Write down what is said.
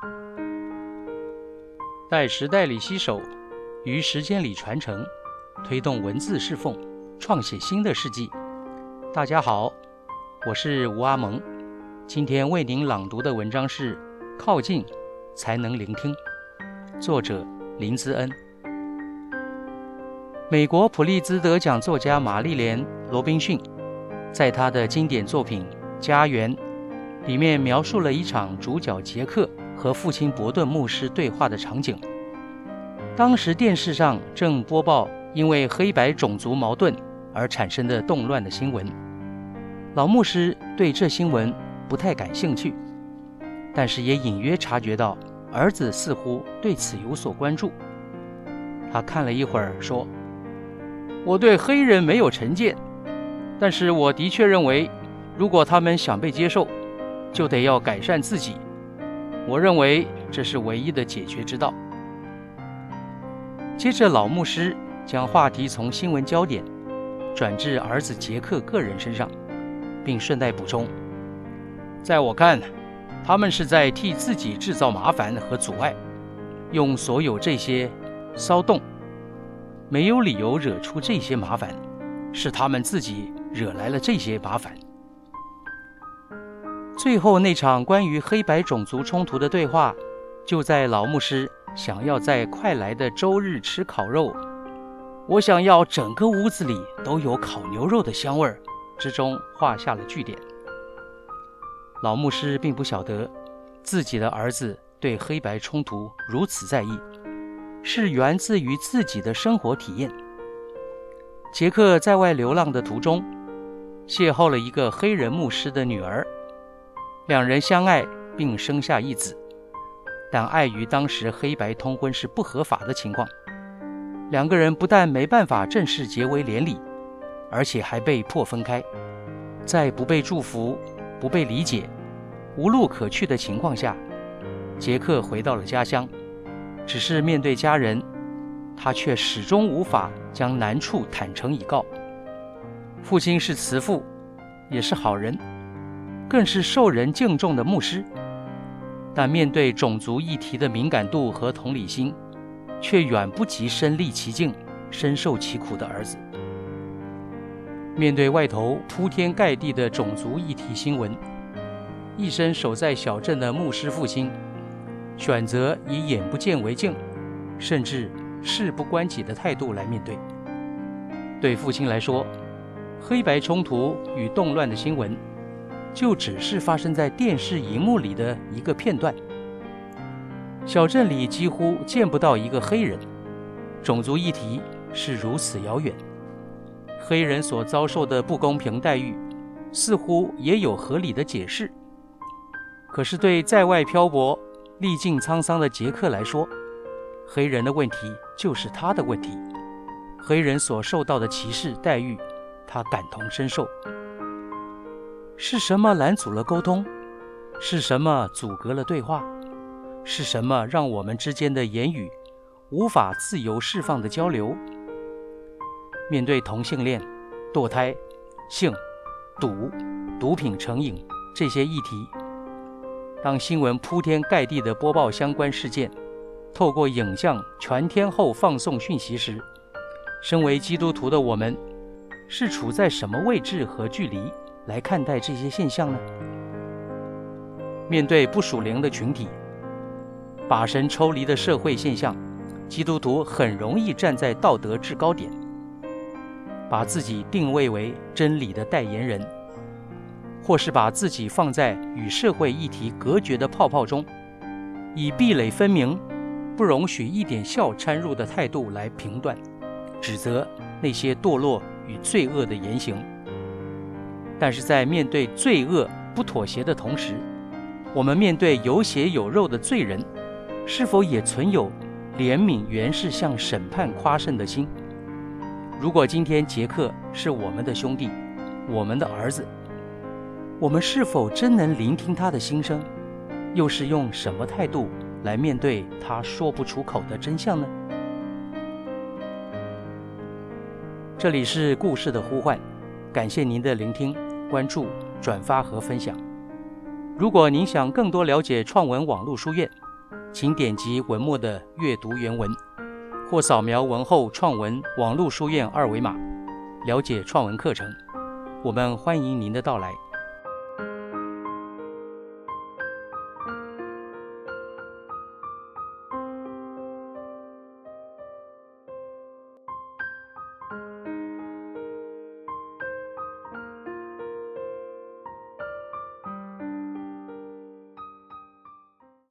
在时代里携手，于时间里传承，推动文字侍奉，创写新的世纪。大家好，我是吴阿蒙，今天为您朗读的文章是《靠近才能聆听》，作者林兹恩。美国普利兹得奖作家玛丽莲·罗宾逊在他的经典作品《家园》里面描述了一场主角杰克和父亲伯顿牧师对话的场景。当时电视上正播报因为黑白种族矛盾而产生的动乱的新闻。老牧师对这新闻不太感兴趣，但是也隐约察觉到儿子似乎对此有所关注。他看了一会儿说，我对黑人没有成见，但是我的确认为如果他们想被接受，就得要改善自己。我认为这是唯一的解决之道。接着老牧师将话题从新闻焦点转至儿子杰克个人身上，并顺带补充，在我看，他们是在替自己制造麻烦和阻碍，用所有这些骚动，没有理由惹出这些麻烦，是他们自己惹来了这些麻烦。最后那场关于黑白种族冲突的对话，就在老牧师想要在快来的周日吃烤肉，我想要整个屋子里都有烤牛肉的香味之中画下了句点。老牧师并不晓得自己的儿子对黑白冲突如此在意，是源自于自己的生活体验。杰克在外流浪的途中，邂逅了一个黑人牧师的女儿，两人相爱并生下一子，但碍于当时黑白通婚是不合法的情况，两个人不但没办法正式结为连理，而且还被迫分开。在不被祝福、不被理解、无路可去的情况下，杰克回到了家乡，只是面对家人，他却始终无法将难处坦诚以告。父亲是慈父，也是好人，更是受人敬重的牧师，但面对种族议题的敏感度和同理心，却远不及身历其境、深受其苦的儿子。面对外头铺天盖地的种族议题新闻，一生守在小镇的牧师父亲选择以眼不见为净，甚至事不关己的态度来面对。对父亲来说，黑白冲突与动乱的新闻就只是发生在电视荧幕里的一个片段。小镇里几乎见不到一个黑人，种族议题是如此遥远。黑人所遭受的不公平待遇似乎也有合理的解释，可是对在外漂泊、历尽沧桑的杰克来说，黑人的问题就是他的问题，黑人所受到的歧视待遇，他感同身受。是什么拦阻了沟通？是什么阻隔了对话？是什么让我们之间的言语无法自由释放的交流？面对同性恋、堕胎、性、毒品成瘾这些议题，当新闻铺天盖地地播报相关事件，透过影像全天候放送讯息时，身为基督徒的我们是处在什么位置和距离来看待这些现象呢？面对不属灵的群体，把神抽离的社会现象，基督徒很容易站在道德制高点，把自己定位为真理的代言人，或是把自己放在与社会议题隔绝的泡泡中，以壁垒分明、不容许一点笑掺入的态度来评断、指责那些堕落与罪恶的言行。但是在面对罪恶不妥协的同时，我们面对有血有肉的罪人，是否也存有怜悯原是向审判夸胜的心？如果今天杰克是我们的兄弟，我们的儿子，我们是否真能聆听他的心声？又是用什么态度来面对他说不出口的真相呢？这里是故事的呼唤，感谢您的聆听、关注、转发和分享。如果您想更多了解创文网络书院， 请点击文末的阅读原文，或扫描文后创文网络书院二维码，了解创文课程。我们欢迎您的到来。